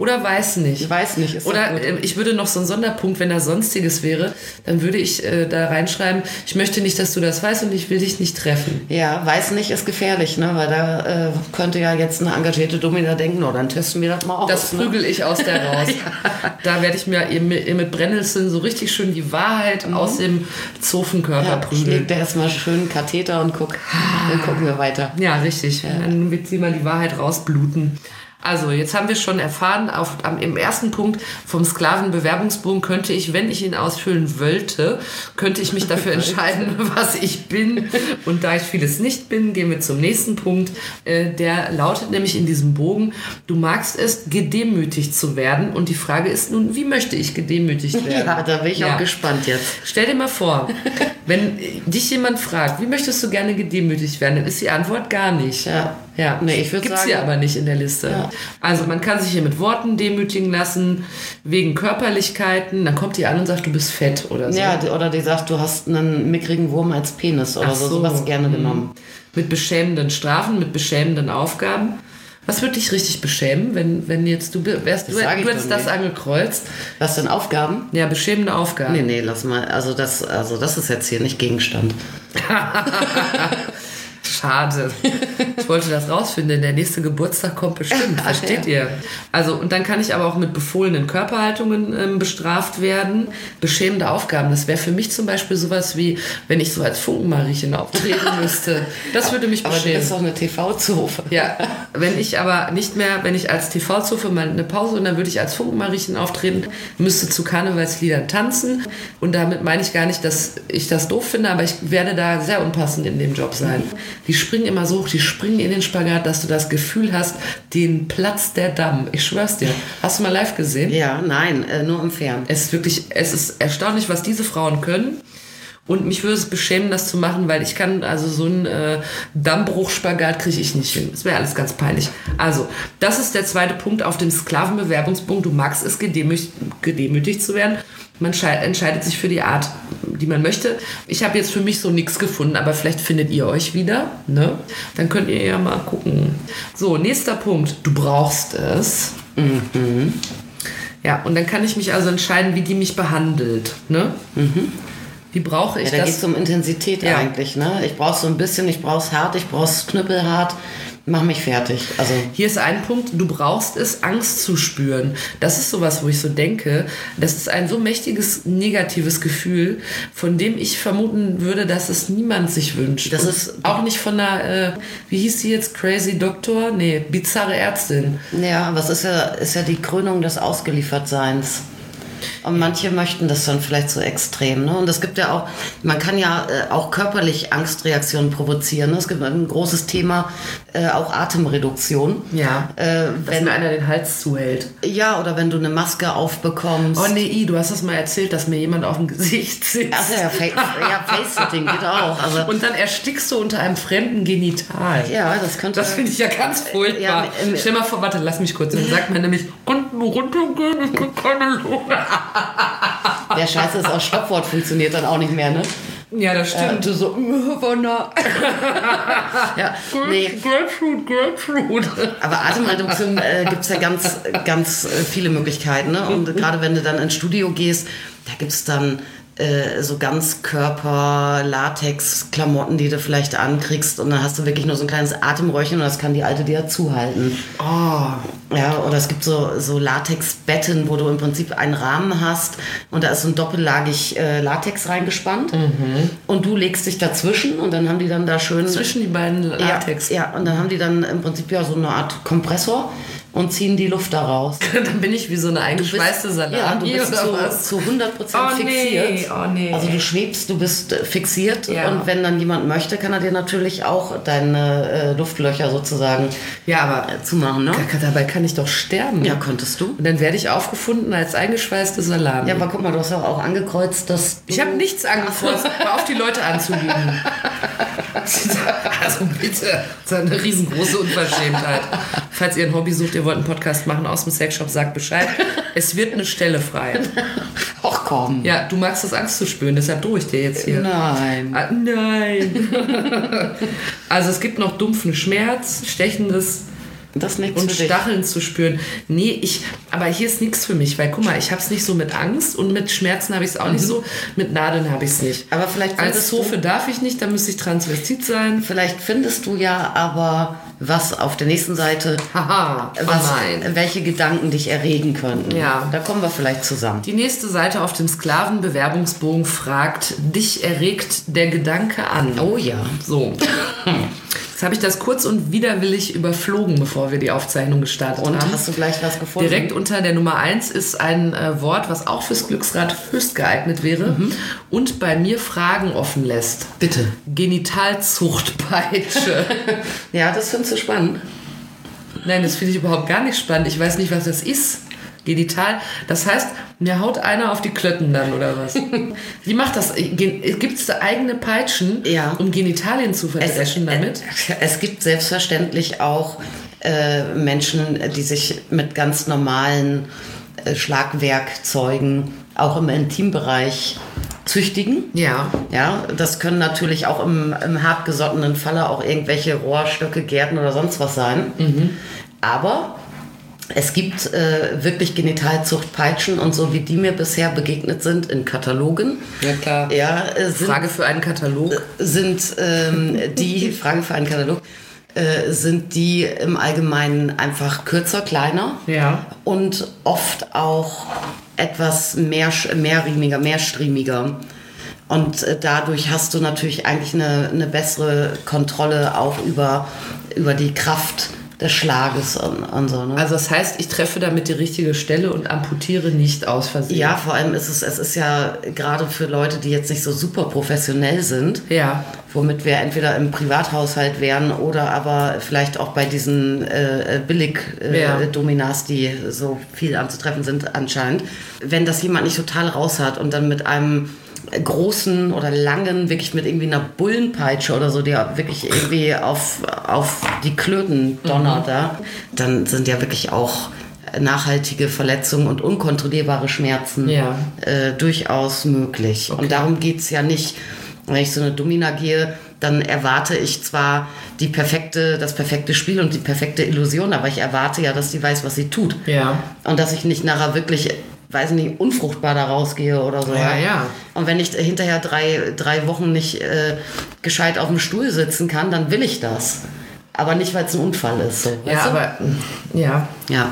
oder weiß nicht. Ich weiß nicht. Ist Oder doch gut. äh, ich würde noch so einen Sonderpunkt, wenn da Sonstiges wäre, dann würde ich äh, da reinschreiben, ich möchte nicht, dass du das weißt und ich will dich nicht treffen. Ja, weiß nicht ist gefährlich, ne? Weil da äh, könnte ja jetzt eine engagierte Domina denken, oh, dann testen wir das mal aus. Das ne? prügel ich aus der raus. Ja. Da werde ich mir eben mit, mit Brennnesseln so richtig schön die Wahrheit mhm. aus dem Zofenkörper Ja, prügeln. schlägt der erstmal schön einen Katheter und guck, dann gucken wir weiter. Ja, richtig. Ja. Dann wird sie mal die Wahrheit rausbluten. Also, jetzt haben wir schon erfahren, auf, am, im ersten Punkt vom Sklavenbewerbungsbogen könnte ich, wenn ich ihn ausfüllen wollte, könnte ich mich dafür entscheiden, was ich bin. Und da ich vieles nicht bin, gehen wir zum nächsten Punkt. Äh, der lautet nämlich in diesem Bogen, du magst es, gedemütigt zu werden. Und die Frage ist nun, wie möchte ich gedemütigt werden? Ja, da bin ich Ja. auch gespannt jetzt. Stell dir mal vor, wenn dich jemand fragt, wie möchtest du gerne gedemütigt werden, dann ist die Antwort gar nicht. Ja. Ja, Nee, ich würd gibt's sagen- hier aber nicht in der Liste. Ja. Also man kann sich hier mit Worten demütigen lassen, wegen Körperlichkeiten, dann kommt die an und sagt, du bist fett oder so. Ja, die- oder die sagt, du hast einen mickrigen Wurm als Penis oder Ach so, so. sowas gerne Mhm. genommen. Mit beschämenden Strafen, mit beschämenden Aufgaben. Was würde dich richtig beschämen, wenn, wenn jetzt du wärst, Das du, sag ich du hättest doch das nicht. angekreuzt? Was denn Aufgaben? Ja, beschämende Aufgaben. Nee, nee, lass mal. Also das, also das ist jetzt hier nicht Gegenstand. Schade. Ich wollte das rausfinden. Der nächste Geburtstag kommt bestimmt. Ach, Versteht ja. ihr? Also, und dann kann ich aber auch mit befohlenen Körperhaltungen ähm, bestraft werden. Beschämende Aufgaben. Das wäre für mich zum Beispiel sowas wie, wenn ich so als Funkenmariechen auftreten müsste. Das würde mich Aber du beschämen. bist doch eine T V-Zofe. Ja, wenn ich aber nicht mehr, wenn ich als T V-Zofe mal eine Pause und dann würde ich als Funkenmariechen auftreten, müsste zu Karnevalsliedern tanzen. Und damit meine ich gar nicht, dass ich das doof finde, aber ich werde da sehr unpassend in dem Job sein. Die springen immer so hoch, die springen in den Spagat, dass du das Gefühl hast, den Platz der Damm. Ich schwör's dir. Hast du mal live gesehen? Ja, nein, äh, nur im Fernsehen. Es ist wirklich, es ist erstaunlich, was diese Frauen können. Und mich würde es beschämen, das zu machen, weil ich kann, also so einen äh, Dammbruchspagat kriege ich nicht hin. Das wäre alles ganz peinlich. Also, das ist der zweite Punkt auf dem Sklavenbewerbungspunkt. Du magst es, gedemütigt, gedemütigt zu werden. Man schei- entscheidet sich für die Art, die man möchte. Ich habe jetzt für mich so nichts gefunden, aber vielleicht findet ihr euch wieder. Ne? Dann könnt ihr ja mal gucken. So, nächster Punkt. Du brauchst es. Mhm. Ja, und dann kann ich mich also entscheiden, wie die mich behandelt. Ne? Mhm. Wie brauche ich Ja, da geht das? es um Intensität Ja. eigentlich. Ne? Ich brauche so ein bisschen, ich brauche es hart, ich brauche es knüppelhart. Mach mich fertig. Also Hier ist ein Punkt, du brauchst es, Angst zu spüren. Das ist sowas, wo ich so denke, das ist ein so mächtiges, negatives Gefühl, von dem ich vermuten würde, dass es niemand sich wünscht. Das Und ist- auch nicht von einer, äh, wie hieß sie jetzt, Crazy Doctor? Nee, bizarre Ärztin. ja, was ist ja, ist ja die Krönung des Ausgeliefertseins. Und manche möchten das dann vielleicht so extrem. Ne? Und es gibt ja auch, man kann ja äh, auch körperlich Angstreaktionen provozieren. Ne? Es gibt ein großes Thema, äh, auch Atemreduktion. Ja, Äh, dass wenn, mir einer den Hals zuhält. ja, oder wenn du eine Maske aufbekommst. Oh nee, I, du hast das mal erzählt, dass mir jemand auf dem Gesicht sitzt. Ach ja, Fa ja, Face-Sitting geht auch. Also, Und dann erstickst du unter einem fremden Genital. ja, das könnte... Das finde ich ja ganz furchtbar. Ja, ähm, Stell mal vor, warte, lass mich kurz. Dann sagt man nämlich, unten runtergehen, ich krieg keine Luft. Der Scheiße ist auch Stoppwort, funktioniert dann auch nicht mehr, ne? Ja, das stimmt. Äh, so, Wonder. Ja, nee. Grapefruit, Grapefruit. Aber Atemreduktion äh, gibt es ja ganz, ganz äh, viele Möglichkeiten. Ne? Und gerade wenn du dann ins Studio gehst, da gibt es dann äh, so Ganzkörper-Latex-Klamotten, die du vielleicht ankriegst. Und dann hast du wirklich nur so ein kleines Atemröhrchen und das kann die Alte dir zuhalten. Oh, Ja, oder es gibt so, so Latexbetten, wo du im Prinzip einen Rahmen hast und da ist so ein doppellagig äh, Latex reingespannt. Und du legst dich dazwischen und dann haben die dann da schön... zwischen die beiden Latex. Ja, ja, und dann haben die dann im Prinzip ja so eine Art Kompressor und ziehen die Luft da raus. Dann bin ich wie so eine eingeschweißte Salami. Ja, du bist oder zu, was? zu hundert Prozent Oh, nee, fixiert. oh, nee. Also du schwebst, du bist äh, fixiert Ja. und wenn dann jemand möchte, kann er dir natürlich auch deine äh, Luftlöcher sozusagen Ja, aber äh, zumachen, ne? Kaka, dabei kann ich doch sterben. Ja, könntest du. Und dann werde ich aufgefunden als eingeschweißte Salami. Ja, aber guck mal, du hast ja auch angekreuzt, dass du Ich habe nichts angekreuzt, hör auf die Leute anzulügen. Also bitte, das ist eine riesengroße Unverschämtheit. Falls ihr ein Hobby sucht, ihr wollt einen Podcast machen aus dem Sexshop, sagt Bescheid. Es wird eine Stelle frei. Ach komm. Ja, du magst das Angst zu spüren, deshalb drohe ich dir jetzt hier. Nein. Ah, nein. Also es gibt noch dumpfen Schmerz, stechendes Das ist nichts und für dich. Stacheln zu spüren. Nee, ich, aber hier ist nichts für mich, weil guck mal, ich habe es nicht so mit Angst und mit Schmerzen habe ich es auch mhm. nicht so, mit Nadeln habe ich es nicht. Aber vielleicht als Zofe darf ich nicht, da müsste ich Transvestit sein. Vielleicht findest du ja aber was auf der nächsten Seite, Haha, was, nein. welche Gedanken dich erregen könnten. Ja. Da kommen wir vielleicht zusammen. Die nächste Seite auf dem Sklavenbewerbungsbogen fragt, dich erregt der Gedanke an. Oh ja. So. Jetzt habe ich das kurz und widerwillig überflogen, bevor wir die Aufzeichnung gestartet und haben. Und hast du gleich was gefunden? Direkt unter der Nummer eins ist ein äh, Wort, was auch fürs Glücksrad höchst geeignet wäre mhm. und bei mir Fragen offen lässt. Bitte. Genitalzuchtpeitsche. Ja, das findest du spannend. Nein, das finde ich überhaupt gar nicht spannend. Ich weiß nicht, was das ist. Genital. Das heißt, mir haut einer auf die Klötten dann, oder was? Wie macht das? Gibt es da eigene Peitschen, ja. um Genitalien zu verdreschen es, damit? Es gibt selbstverständlich auch äh, Menschen, die sich mit ganz normalen äh, Schlagwerkzeugen auch im Intimbereich züchtigen. Ja. Ja, das können natürlich auch im, im hartgesottenen Falle auch irgendwelche Rohrstöcke, Gärten oder sonst was sein. Mhm. Aber es gibt äh, wirklich Genitalzuchtpeitschen und so wie die mir bisher begegnet sind in Katalogen. Ja, klar. Ja, äh, sind, Frage für einen Katalog. Sind ähm, die, Frage für einen Katalog, äh, sind die im Allgemeinen einfach kürzer, kleiner. Ja. Und oft auch etwas mehr, mehrriemiger, mehrstriemiger. Und äh, dadurch hast du natürlich eigentlich eine, eine bessere Kontrolle auch über, über die Kraft des Schlages und, und so. Ne? Also das heißt, ich treffe damit die richtige Stelle und amputiere nicht aus Versehen. Ja, vor allem ist es, es ist ja gerade für Leute, die jetzt nicht so super professionell sind, ja. womit wir entweder im Privathaushalt wären oder aber vielleicht auch bei diesen äh, Billig-Dominas, äh, ja. die so viel anzutreffen sind anscheinend. Wenn das jemand nicht total raus hat und dann mit einem großen oder langen, wirklich mit irgendwie einer Bullenpeitsche oder so, der wirklich irgendwie auf, auf die Klöten donnert, mhm. da, dann sind ja wirklich auch nachhaltige Verletzungen und unkontrollierbare Schmerzen ja. äh, durchaus möglich. Okay. Und darum geht es ja nicht, wenn ich so eine Domina gehe, dann erwarte ich zwar die perfekte, das perfekte Spiel und die perfekte Illusion, aber ich erwarte ja, dass sie weiß, was sie tut. Ja. Und dass ich nicht nachher wirklich, weiß nicht, unfruchtbar da rausgehe oder so. Ja, ja. Und wenn ich hinterher drei, drei Wochen nicht äh, gescheit auf dem Stuhl sitzen kann, dann will ich das. Aber nicht, weil es ein Unfall ist. So. Ja, weißt du? aber ja. Ja.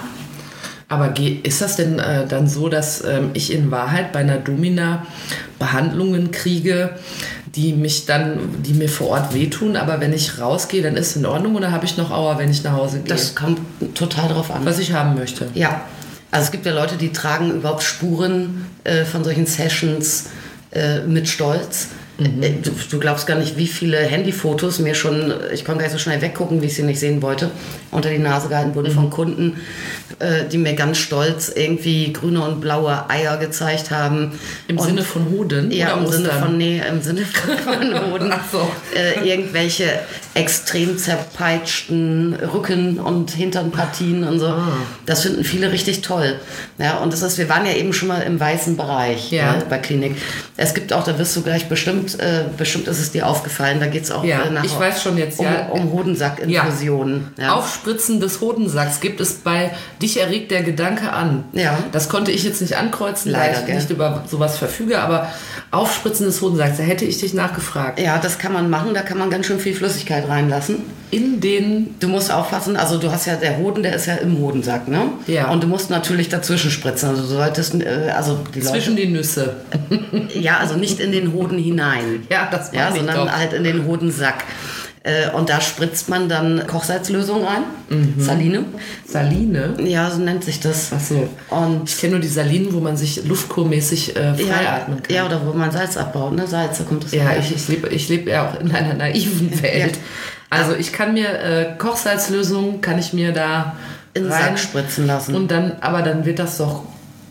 Aber ist das denn äh, dann so, dass ähm, ich in Wahrheit bei einer Domina Behandlungen kriege, die mich dann, die mir vor Ort wehtun, aber wenn ich rausgehe, dann ist es in Ordnung oder habe ich noch Aua, wenn ich nach Hause gehe? Das kommt total drauf an. Was ich haben möchte. Ja. Also es gibt ja Leute, die tragen überhaupt Spuren äh, von solchen Sessions äh, mit Stolz. Mhm. Äh, du, du glaubst gar nicht, wie viele Handyfotos mir schon, ich konnte gar nicht so schnell weggucken, wie ich sie nicht sehen wollte, unter die Nase gehalten wurden mhm. von Kunden, äh, die mir ganz stolz irgendwie grüne und blaue Eier gezeigt haben. Im und, Sinne von Hoden? Ja, oder im Ostern? Sinne von, nee, im Sinne von Hoden. Ach so. äh, irgendwelche extrem zerpeitschten Rücken- und Hinternpartien und so. Ah. Das finden viele richtig toll. Ja, und das ist, wir waren ja eben schon mal im weißen Bereich ja. ne, bei Klinik. Es gibt auch, da wirst du gleich bestimmt, äh, bestimmt ist es dir aufgefallen, da geht es auch ja, äh, nach, ich weiß schon jetzt, um, ja. um Hodensackinfusionen. Ja. Ja. Aufspritzen des Hodensacks gibt es bei Dich erregt der Gedanke an. Ja. Das konnte ich jetzt nicht ankreuzen, leider, weil ich gell? nicht über sowas verfüge, aber Aufspritzen des Hodensacks, da hätte ich dich nachgefragt. Ja, das kann man machen, da kann man ganz schön viel Flüssigkeit reinlassen. In den... Du musst aufpassen, also du hast ja, der Hoden, der ist ja im Hodensack, ne? Ja. Und du musst natürlich dazwischen spritzen, also du solltest, äh, also die Zwischen Leute, die Nüsse. Ja, also nicht in den Hoden hinein. Ja, das ja, meine ich sondern doch. halt in den Hodensack. Äh, und da spritzt man dann Kochsalzlösung rein, mhm. Saline. Saline? Ja, so nennt sich das. Ach so. Und ich kenne nur die Salinen, wo man sich luftkurmäßig äh, freiatmen kann. Ja, oder wo man Salz abbaut, ne? Salz, da kommt das Ja, her. ich, ich lebe ich leb ja auch in einer naiven Welt. Ja. Also ich kann mir äh, Kochsalzlösung, kann ich mir da in den Sack spritzen lassen. Und dann, aber dann wird das doch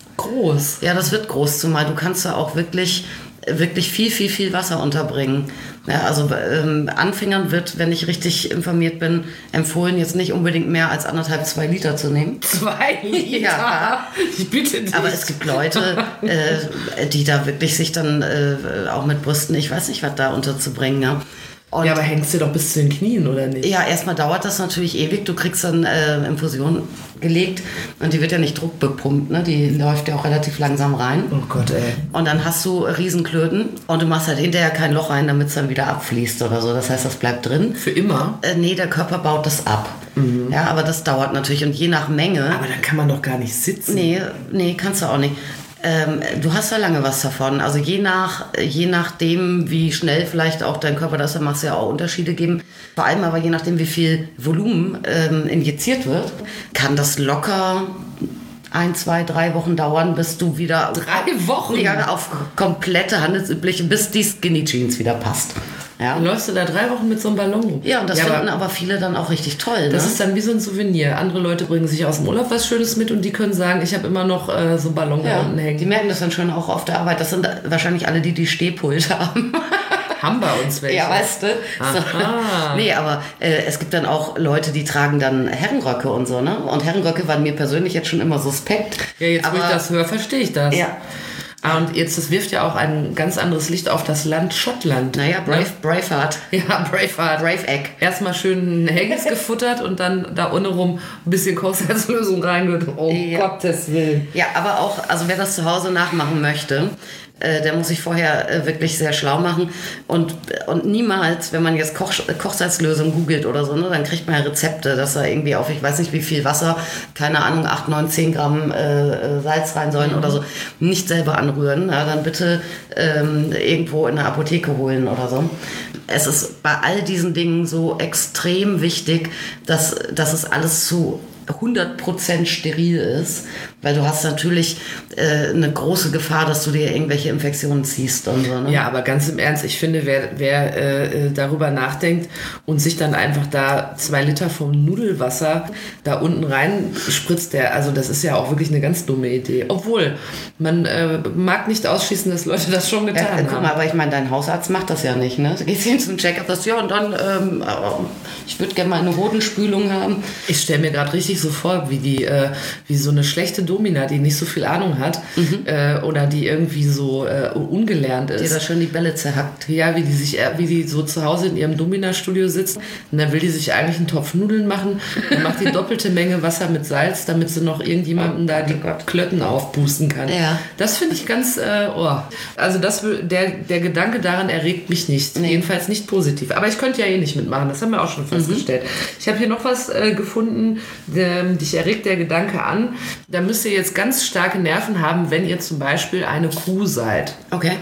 groß. Ja, das wird groß, zumal du kannst da auch wirklich wirklich viel, viel, viel Wasser unterbringen. Ja, also ähm, Anfängern wird, wenn ich richtig informiert bin, empfohlen, jetzt nicht unbedingt mehr als anderthalb, zwei Liter zu nehmen. Zwei Liter? Ja. Ich bitte dich. Aber es gibt Leute, äh, die da wirklich sich dann äh, auch mit Brüsten, ich weiß nicht, was da unterzubringen, ja. Und ja, aber hängst du doch bis zu den Knien, oder nicht? ja, erstmal dauert das natürlich ewig. Du kriegst dann äh, Infusion gelegt und die wird ja nicht druckbepumpt, ne? Die läuft ja auch relativ langsam rein. Oh Gott, ey. Und dann hast du Riesenklöten und du machst halt hinterher kein Loch rein, damit es dann wieder abfließt oder so. Das heißt, das bleibt drin. Für immer? Äh, nee, der Körper baut das ab. Mhm. Ja, aber das dauert natürlich und je nach Menge... Aber dann kann man doch gar nicht sitzen. Nee, nee, kannst du auch nicht. Ähm, du hast ja lange was davon. Also je nach, je nachdem, wie schnell vielleicht auch dein Körper das, da machst du ja auch Unterschiede geben. Vor allem aber je nachdem, wie viel Volumen ähm, injiziert wird, kann das locker ein, zwei, drei Wochen dauern, bis du wieder... Drei Wochen? Ja, auf komplette handelsübliche, bis die Skinny Jeans wieder passt. Ja. Dann läufst du da drei Wochen mit so einem Ballon rum. Ja, und das ja, finden aber, aber viele dann auch richtig toll. Das ne? ist dann wie so ein Souvenir. Andere Leute bringen sich aus dem Urlaub was Schönes mit und die können sagen, ich habe immer noch äh, so einen Ballon ja, da unten hängen. Die merken das dann schon auch auf der Arbeit. Das sind wahrscheinlich alle, die die Stehpult haben. Haben bei uns welche. Ja, weißt du. So. Nee, aber äh, es gibt dann auch Leute, die tragen dann Herrenröcke und so, ne? Und Herrenröcke waren mir persönlich jetzt schon immer suspekt. Ja, jetzt aber, wo ich das höre, verstehe ich das. Ja. Ah, und jetzt, das wirft ja auch ein ganz anderes Licht auf das Land Schottland. Naja, Brave, Braveheart. Ja, Braveheart. Brave Egg. Erstmal schön Haggis gefuttert und dann da unten rum ein bisschen Kochsalzlösung reingehört. Oh Ja. Gottes Willen. Ja, aber auch, also wer das zu Hause nachmachen möchte, äh, der muss sich vorher äh, wirklich sehr schlau machen. Und, und niemals, wenn man jetzt Koch, Kochsalzlösung googelt oder so, ne, dann kriegt man ja Rezepte, dass da irgendwie auf, ich weiß nicht wie viel Wasser, keine Ahnung, acht, neun, zehn Gramm äh, Salz rein sollen mhm. oder so. Nicht selber anrühren, ja, dann bitte ähm, irgendwo in der Apotheke holen oder so. Es ist bei all diesen Dingen so extrem wichtig, dass, dass es alles zu hundert Prozent steril ist, weil du hast natürlich äh, eine große Gefahr, dass du dir irgendwelche Infektionen ziehst und so. Ne? Ja, aber ganz im Ernst, ich finde, wer, wer äh, darüber nachdenkt und sich dann einfach da zwei Liter vom Nudelwasser da unten rein spritzt, der, also das ist ja auch wirklich eine ganz dumme Idee. Obwohl, man äh, mag nicht ausschließen, dass Leute das schon getan ja, haben. Guck mal, aber ich meine, dein Hausarzt macht das ja nicht, ne? Du gehst hin zum Check-up, das ja und dann, ähm, ich würde gerne mal eine Hodenspülung haben. Ich stelle mir gerade richtig so vor, wie die, äh, wie so eine schlechte Domina, die nicht so viel Ahnung hat mhm. äh, oder die irgendwie so äh, ungelernt ist. Die da schon die Bälle zerhackt. Ja, wie die sich, äh, wie die so zu Hause in ihrem Domina-Studio sitzt und dann will die sich eigentlich einen Topf Nudeln machen und macht die doppelte Menge Wasser mit Salz, damit sie noch irgendjemandem da die Klötten aufpusten kann. Ja. Das finde ich ganz, äh, oh. Also das, der, der Gedanke daran erregt mich nicht. Nee. Jedenfalls nicht positiv. Aber ich könnte ja eh nicht mitmachen, das haben wir auch schon festgestellt. Mhm. Ich habe hier noch was äh, gefunden, der, dich erregt der Gedanke an. Da müsst ihr jetzt ganz starke Nerven haben, wenn ihr zum Beispiel eine Kuh seid. Okay.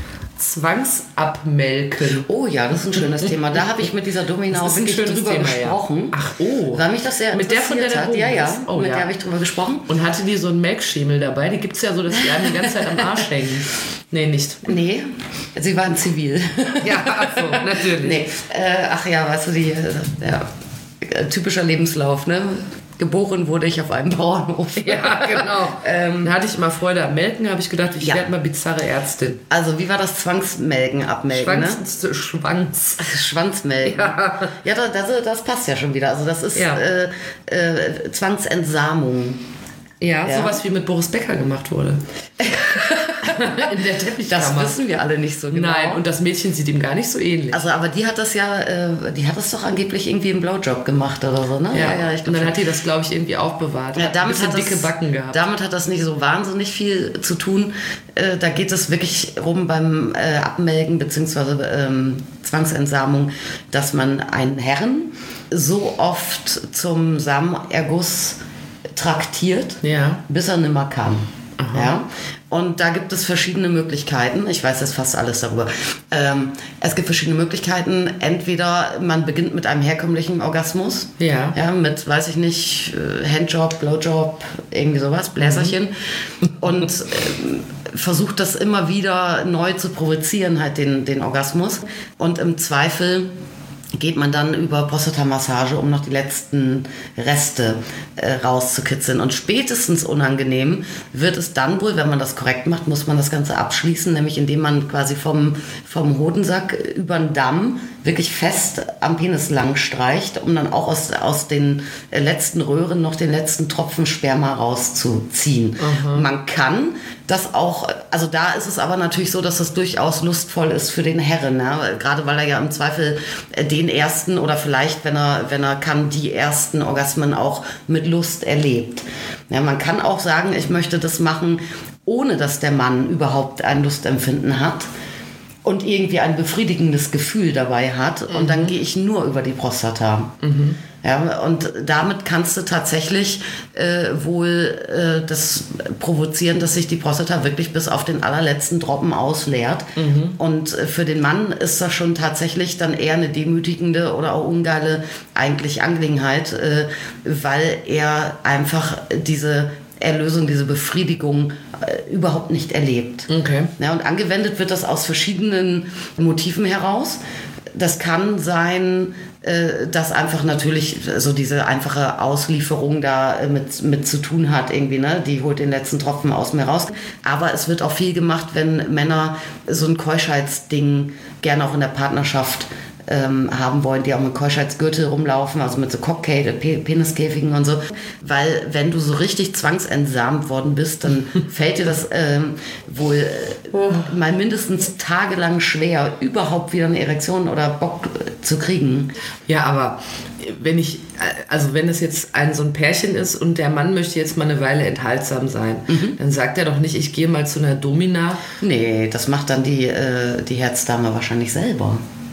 Zwangsabmelken. Oh ja, das ist ein schönes Thema. Da habe ich mit dieser Domina auch wirklich drüber Thema, gesprochen. Ja. Ach oh. Weil mich das sehr mit der von der der hat. Ja, ja. Oh, mit ja. der habe ich drüber gesprochen. Und hatte die so einen Melkschemel dabei? Die gibt es ja so, dass die einem die ganze Zeit am Arsch hängen. Nee, nicht. Nee, sie waren zivil. Ja, ach so, natürlich. Nee. Äh, ach ja, weißt du, die, ja, typischer Lebenslauf, ne? Geboren wurde ich auf einem Bauernhof. Ja, genau. ähm, da hatte ich mal Freude am Melken, habe ich gedacht, ich ja. werde mal bizarre Ärztin. Also wie war das Zwangsmelken, abmelken? Schwanz, ne? Schwanz. Schwanzmelken. Ja, ja das, das, das passt ja schon wieder. Also das ist ja. äh, äh, Zwangsentsamung. Ja, ja, sowas wie mit Boris Becker gemacht wurde. In der Teppichkammer. Das wissen wir alle nicht so genau. Nein, und das Mädchen sieht ihm gar nicht so ähnlich. Also, aber die hat das ja, äh, die hat das doch angeblich irgendwie im Blowjob gemacht oder so, ne? Ja, ja, ja ich glaub, und dann hat die das, glaube ich, irgendwie aufbewahrt. Ja, damit hat hat dicke das, Backen gehabt. Damit hat das nicht so wahnsinnig viel zu tun. Äh, da geht es wirklich rum beim äh, Abmelken bzw. Ähm, Zwangsentsamung, dass man einen Herren so oft zum Samenerguss traktiert, ja. bis er nimmer kann. Ja? Und da gibt es verschiedene Möglichkeiten. Ich weiß jetzt fast alles darüber. Ähm, es gibt verschiedene Möglichkeiten. Entweder man beginnt mit einem herkömmlichen Orgasmus. Ja. Ja, mit, weiß ich nicht, Handjob, Blowjob, irgendwie sowas, Bläserchen. Mhm. Und ähm, versucht das immer wieder neu zu provozieren, halt den, den Orgasmus. Und im Zweifel geht man dann über Prostata-Massage, um noch die letzten Reste äh, rauszukitzeln. Und spätestens unangenehm wird es dann wohl, wenn man das korrekt macht, muss man das Ganze abschließen, nämlich indem man quasi vom, vom Hodensack über den Damm wirklich fest am Penis lang streicht, um dann auch aus, aus den letzten Röhren noch den letzten Tropfen Sperma rauszuziehen. Mhm. Man kann das auch, also da ist es aber natürlich so, dass das durchaus lustvoll ist für den Herren, ne? Gerade weil er ja im Zweifel den ersten oder vielleicht, wenn er, wenn er kann, die ersten Orgasmen auch mit Lust erlebt. Ja, man kann auch sagen, ich möchte das machen, ohne dass der Mann überhaupt ein Lustempfinden hat und irgendwie ein befriedigendes Gefühl dabei hat. Mhm. Und dann gehe ich nur über die Prostata. Mhm. Ja, und damit kannst du tatsächlich äh, wohl äh, das provozieren, dass sich die Prostata wirklich bis auf den allerletzten Droppen ausleert. Mhm. Und äh, für den Mann ist das schon tatsächlich dann eher eine demütigende oder auch ungeile eigentlich Angelegenheit, äh, weil er einfach diese Erlösung, diese Befriedigung äh, überhaupt nicht erlebt. Okay. Ja, und angewendet wird das aus verschiedenen Motiven heraus. Das kann sein, äh, dass einfach natürlich so diese einfache Auslieferung da äh, mit, mit zu tun hat irgendwie, ne? Die holt den letzten Tropfen aus mir raus. Aber es wird auch viel gemacht, wenn Männer so ein Keuschheitsding gerne auch in der Partnerschaft Ähm, haben wollen, die auch mit Keuschheitsgürtel rumlaufen, also mit so Cocktail, Peniskäfigen und so. Weil wenn du so richtig zwangsentsamt worden bist, dann fällt dir das ähm, wohl äh, mal mindestens tagelang schwer, überhaupt wieder eine Erektion oder Bock äh, zu kriegen. Ja, aber wenn ich, also wenn es jetzt ein so ein Pärchen ist und der Mann möchte jetzt mal eine Weile enthaltsam sein, mhm. dann sagt er doch nicht, ich gehe mal zu einer Domina. Nee, das macht dann die, äh, die Herzdame wahrscheinlich selber.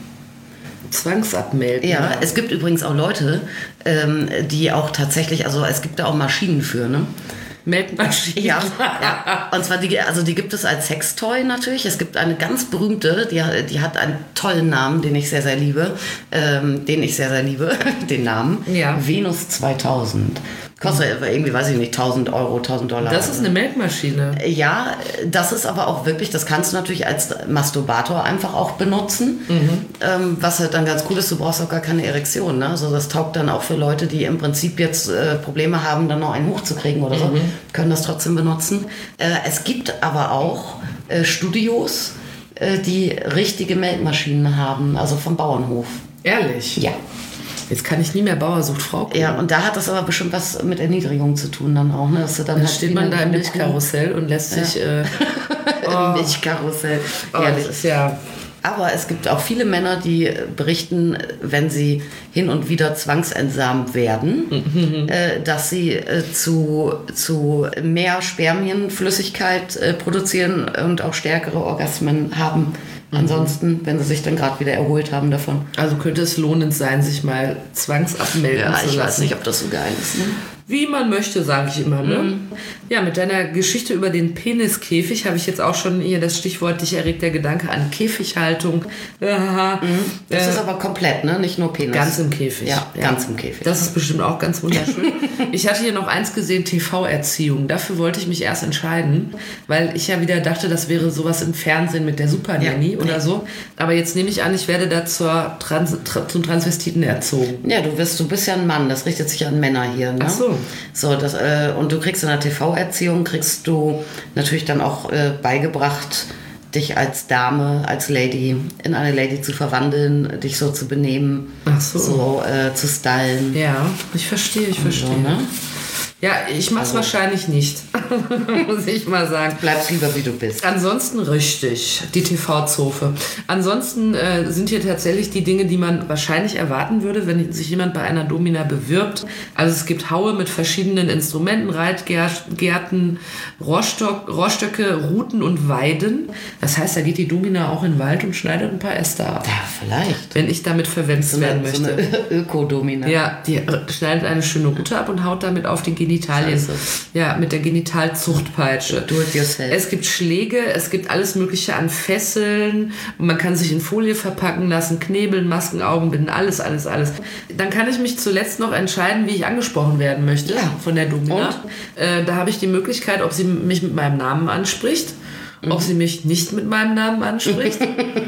Zwangsabmelden. Ja, es gibt übrigens auch Leute, ähm, die auch tatsächlich, also es gibt da auch Maschinen für, ne? Melkmaschinen. Ja, ja. Und zwar die, also die gibt es als Sextoy natürlich. Es gibt eine ganz berühmte, die, die hat einen tollen Namen, den ich sehr, sehr liebe. Ähm, den ich sehr, sehr liebe, den Namen. Ja. Venus zweitausend. Kostet irgendwie, weiß ich nicht, tausend Euro, tausend Dollar. Das ist eine Melkmaschine. Ja, das ist aber auch wirklich, das kannst du natürlich als Masturbator einfach auch benutzen. Mhm. Ähm, was halt dann ganz cool ist, du brauchst auch gar keine Erektion. Ne? Also das taugt dann auch für Leute, die im Prinzip jetzt äh, Probleme haben, dann noch einen hochzukriegen oder so, mhm. können das trotzdem benutzen. Äh, es gibt aber auch äh, Studios, äh, die richtige Melkmaschinen haben, also vom Bauernhof. Ehrlich? Ja. Jetzt kann ich nie mehr Bauer sucht Frau gucken. Ja, und da hat das aber bestimmt was mit Erniedrigung zu tun dann auch. Ne? Dass du dann dann halt steht man da im Milchkarussell und lässt ja. sich... Äh, oh. Im Milchkarussell. Oh, das ist ja... Aber es gibt auch viele Männer, die berichten, wenn sie hin und wieder zwangsentsamt werden, mhm. äh, dass sie äh, zu, zu mehr Spermienflüssigkeit äh, produzieren und auch stärkere Orgasmen haben. Ansonsten, wenn sie sich dann gerade wieder erholt haben davon. Also könnte es lohnend sein, sich mal zwangsabmelden ja, zu lassen. Ich weiß nicht, ob das so geil ist. Ne? Wie man möchte, sage ich immer. Ne? Mhm. Ja, mit deiner Geschichte über den Peniskäfig habe ich jetzt auch schon hier das Stichwort, dich erregt der Gedanke an Käfighaltung. Mhm. Das äh, ist aber komplett, ne? Nicht nur Penis. Ganz im Käfig. Ja, ja, ganz im Käfig. Das ist bestimmt auch ganz wunderschön. Ich hatte hier noch eins gesehen, T V-Erziehung. Dafür wollte ich mich erst entscheiden, weil ich ja wieder dachte, das wäre sowas im Fernsehen mit der Super Nanny ja. oder so. Aber jetzt nehme ich an, ich werde da zur Trans- tra- zum Transvestiten erzogen. Ja, du wirst, du bist ja ein Mann. Das richtet sich an Männer hier. Ne? Ach so. So, das, äh, und du kriegst in der T V-Erziehung, kriegst du natürlich dann auch äh, beigebracht, dich als Dame, als Lady in eine Lady zu verwandeln, dich so zu benehmen, Ach so, so äh, zu stylen. Ja, ich verstehe, ich verstehe. So, ne? Ja, ich mach's also, wahrscheinlich nicht, muss ich mal sagen. Bleibst lieber, wie du bist. Ansonsten richtig, die T V-Zofe. Ansonsten äh, sind hier tatsächlich die Dinge, die man wahrscheinlich erwarten würde, wenn sich jemand bei einer Domina bewirbt. Also es gibt Haue mit verschiedenen Instrumenten, Reitgärten, Rohrstock, Rohrstöcke, Ruten und Weiden. Das heißt, da geht die Domina auch in den Wald und schneidet ein paar Äste ab. Ja, vielleicht. Wenn ich damit verwendet so werden eine, möchte. So eine Ökodomina. Ja, die schneidet eine schöne Rute ab und haut damit auf den Genitalien. Ja, mit der Genitalzuchtpeitsche. Do it yourself. Es gibt Schläge, es gibt alles Mögliche an Fesseln. Man kann sich in Folie verpacken lassen, Knebeln, Masken, Augenbinden, alles, alles, alles. Dann kann ich mich zuletzt noch entscheiden, wie ich angesprochen werden möchte ja. von der Domina. Äh, da habe ich die Möglichkeit, ob sie mich mit meinem Namen anspricht. Ob sie mich nicht mit meinem Namen anspricht.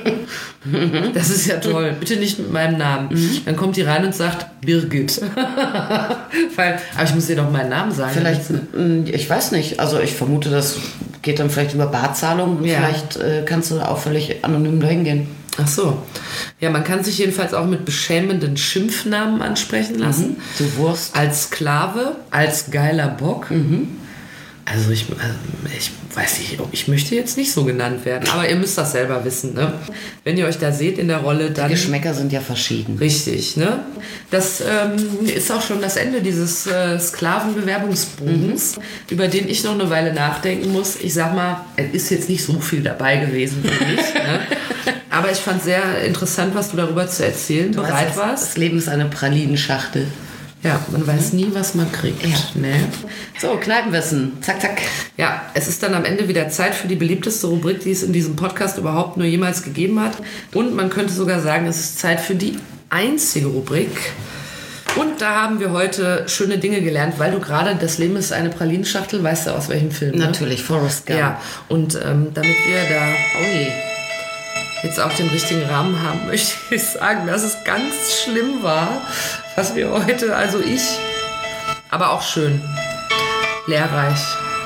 Das ist ja toll. Bitte nicht mit meinem Namen. Mhm. Dann kommt die rein und sagt Birgit. Weil, aber ich muss dir doch meinen Namen sagen. Vielleicht, ich weiß nicht. Also ich vermute, das geht dann vielleicht über Barzahlung. Ja. Vielleicht äh, kannst du auch völlig anonym dahin gehen. Ach so. Ja, man kann sich jedenfalls auch mit beschämenden Schimpfnamen ansprechen lassen. Mhm. Du Wurst. Als Sklave, als geiler Bock. Mhm. Also ich, ich weiß nicht, ich möchte jetzt nicht so genannt werden, aber ihr müsst das selber wissen, ne? Wenn ihr euch da seht in der Rolle, dann... Die Geschmäcker sind ja verschieden. Richtig, ne? Das ähm, ist auch schon das Ende dieses äh, Sklavenbewerbungsbogens, mhm. über den ich noch eine Weile nachdenken muss. Ich sag mal, es ist jetzt nicht so viel dabei gewesen für mich, ne? Aber ich fand sehr interessant, was du darüber zu erzählen du bereit weißt, warst. Das Leben ist eine Pralinenschachtel. Ja, man weiß nie, was man kriegt. Ja. Nee. So, Kneipenwissen. Zack, zack. Ja, es ist dann am Ende wieder Zeit für die beliebteste Rubrik, die es in diesem Podcast überhaupt nur jemals gegeben hat. Und man könnte sogar sagen, es ist Zeit für die einzige Rubrik. Und da haben wir heute schöne Dinge gelernt, weil du gerade, das Leben ist eine Pralinenschachtel, weißt du aus welchem Film? Ne? Natürlich, Forrest Gump. Ja, und ähm, damit wir da... Oh je. Jetzt auch den richtigen Rahmen haben, möchte ich sagen, dass es ganz schlimm war, was wir heute, also ich, aber auch schön, lehrreich,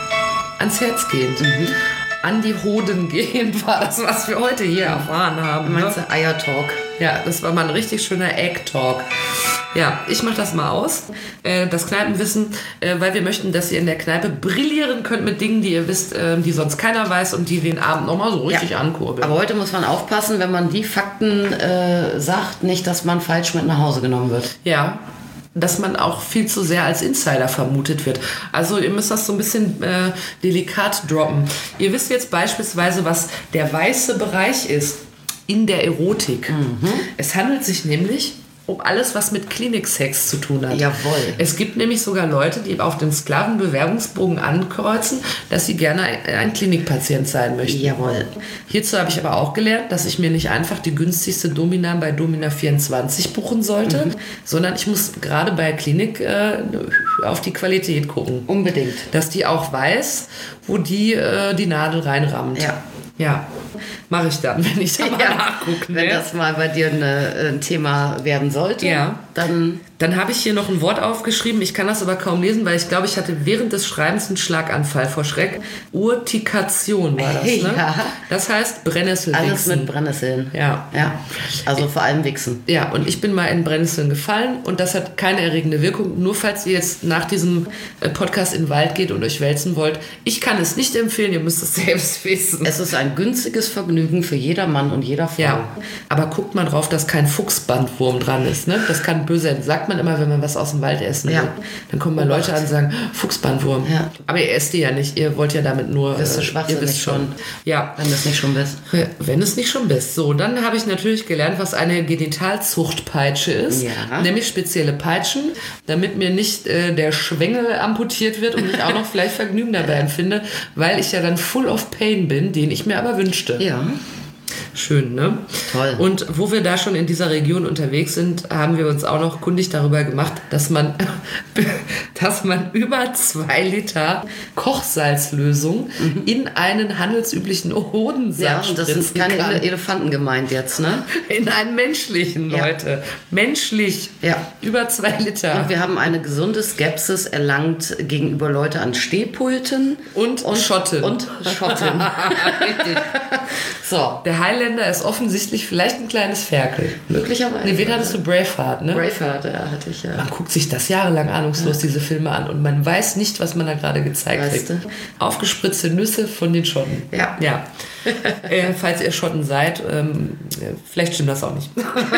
ans Herz gehend, mhm. an die Hoden gehend war das, was wir heute hier erfahren haben. Meinst ne? du Eier-Talk? Ja, das war mal ein richtig schöner Egg-Talk. Ja, ich mache das mal aus, äh, das Kneipenwissen, äh, weil wir möchten, dass ihr in der Kneipe brillieren könnt mit Dingen, die ihr wisst, äh, die sonst keiner weiß und die den Abend nochmal so richtig ja. ankurbeln. Aber heute muss man aufpassen, wenn man die Fakten äh, sagt, nicht, dass man falsch mit nach Hause genommen wird. Ja, dass man auch viel zu sehr als Insider vermutet wird. Also ihr müsst das so ein bisschen äh, delikat droppen. Ihr wisst jetzt beispielsweise, was der weiße Bereich ist in der Erotik. Mhm. Es handelt sich nämlich um alles, was mit Kliniksex zu tun hat. Jawohl. Es gibt nämlich sogar Leute, die auf dem Sklavenbewerbungsbogen ankreuzen, dass sie gerne ein, ein Klinikpatient sein möchten. Jawohl. Hierzu habe ich aber auch gelernt, dass ich mir nicht einfach die günstigste Domina bei Domina vierundzwanzig buchen sollte, mhm. sondern ich muss gerade bei Klinik äh, auf die Qualität gucken. Unbedingt. Dass die auch weiß, wo die äh, die Nadel reinrammt. Ja. Ja, mache ich dann, wenn ich da mal ja, nachgucke. Wenn ne? das mal bei dir eine, ein Thema werden sollte, ja. dann... Dann habe ich hier noch ein Wort aufgeschrieben, ich kann das aber kaum lesen, weil ich glaube, ich hatte während des Schreibens einen Schlaganfall vor Schreck. Urtikation war das, ne? Ja. Das heißt Brennnesselwichsen. Alles mit Brennnesseln. Ja. ja. Also vor allem Wichsen. Ja, und ich bin mal in Brennnesseln gefallen und das hat keine erregende Wirkung. Nur falls ihr jetzt nach diesem Podcast in den Wald geht und euch wälzen wollt. Ich kann es nicht empfehlen, ihr müsst es selbst wissen. Es ist ein günstiges Vergnügen für jeder Mann und jeder Frau. Ja, aber guckt mal drauf, dass kein Fuchsbandwurm dran ist. Ne? Das kann böse sein. Sagt man immer, wenn man was aus dem Wald essen will. Ja. Dann kommen mal Leute an und sagen, Fuchsbandwurm. Ja. Aber ihr esst die ja nicht. Ihr wollt ja damit nur... Bist du äh, schwachsinnig ihr wisst schon. Ja. Wenn du es nicht schon bist. Wenn es nicht schon bist. So, dann habe ich natürlich gelernt, was eine Genitalzuchtpeitsche ist. Ja. Nämlich spezielle Peitschen, damit mir nicht äh, der Schwengel amputiert wird und ich auch noch vielleicht Vergnügen dabei empfinde, weil ich ja dann full of pain bin, den ich mir aber wünschte. Ja. Schön, ne? Toll. Und wo wir da schon in dieser Region unterwegs sind, haben wir uns auch noch kundig darüber gemacht, dass man, dass man über zwei Liter Kochsalzlösung mhm. in einen handelsüblichen Hodensack Ja, und das sind keine kann. Elefanten gemeint jetzt, ne? In einen menschlichen, ja. Leute. Menschlich. Ja. Über zwei Liter. Und wir haben eine gesunde Skepsis erlangt gegenüber Leute an Stehpulten. Und, und Schotten. Und Schotten. Richtig. So. Der Highlander ist offensichtlich vielleicht ein kleines Ferkel. Möglicherweise. Nee, wen hattest du? Braveheart, ne? Braveheart, ja, hatte ich, ja. Man guckt sich das jahrelang ahnungslos, ja. diese Filme an, und man weiß nicht, was man da gerade gezeigt weißt kriegt. du? Aufgespritzte Nüsse von den Schotten. Ja. Ja. äh, falls ihr Schotten seid, ähm, vielleicht stimmt das auch nicht.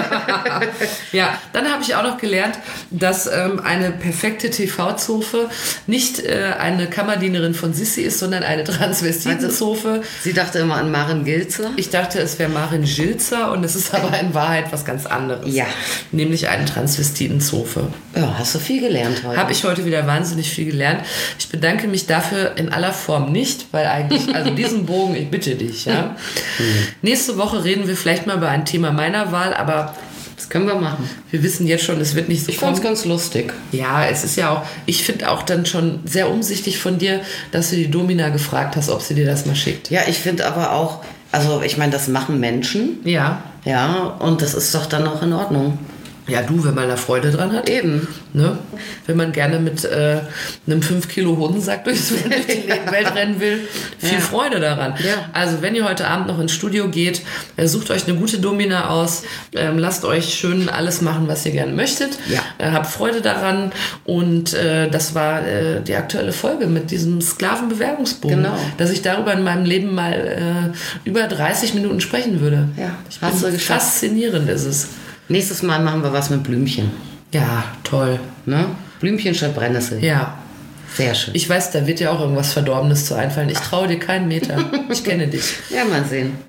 Ja, dann habe ich auch noch gelernt, dass ähm, eine perfekte T V-Zofe nicht äh, eine Kammerdienerin von Sissi ist, sondern eine Transvestitenzofe. Sie dachte immer an Maren Gilzer. Ich dachte, es wäre Marin Gilzer, und es ist aber in Wahrheit was ganz anderes. Ja. Nämlich eine Transvestitenzofe. Ja, hast du viel gelernt heute. Habe ich heute wieder wahnsinnig viel gelernt. Ich bedanke mich dafür in aller Form nicht, weil eigentlich, also diesen Bogen, ich bitte dich, ja. Mhm. Nächste Woche reden wir vielleicht mal über ein Thema meiner Wahl, aber das können wir machen. Wir wissen jetzt schon, es wird nicht so Ich fand es ganz lustig. Ja, es ist ja auch, ich finde auch dann schon sehr umsichtig von dir, dass du die Domina gefragt hast, ob sie dir das mal schickt. Ja, ich finde aber auch, also ich meine, das machen Menschen. Ja. Ja, und das ist doch dann auch in Ordnung. Ja, du, wenn man da Freude dran hat. Eben. Ne? Wenn man gerne mit äh, einem fünf Kilo Hodensack durchs durch die Welt rennen will, viel Ja. Freude daran. Ja. Also wenn ihr heute Abend noch ins Studio geht, äh, sucht euch eine gute Domina aus, ähm, lasst euch schön alles machen, was ihr gerne möchtet. Ja. Äh, habt Freude daran. Und äh, das war äh, die aktuelle Folge mit diesem Sklavenbewerbungsbogen. Genau. Dass ich darüber in meinem Leben mal äh, über dreißig Minuten sprechen würde. Ja, Ich hast bin du geschafft. Faszinierend ist es. Nächstes Mal machen wir was mit Blümchen. Ja, toll. Ne? Blümchen statt Brennnessel. Ja. Sehr schön. Ich weiß, da wird dir auch irgendwas Verdorbenes zu einfallen. Ich traue dir keinen Meter. Ich kenne dich. Ja, mal sehen.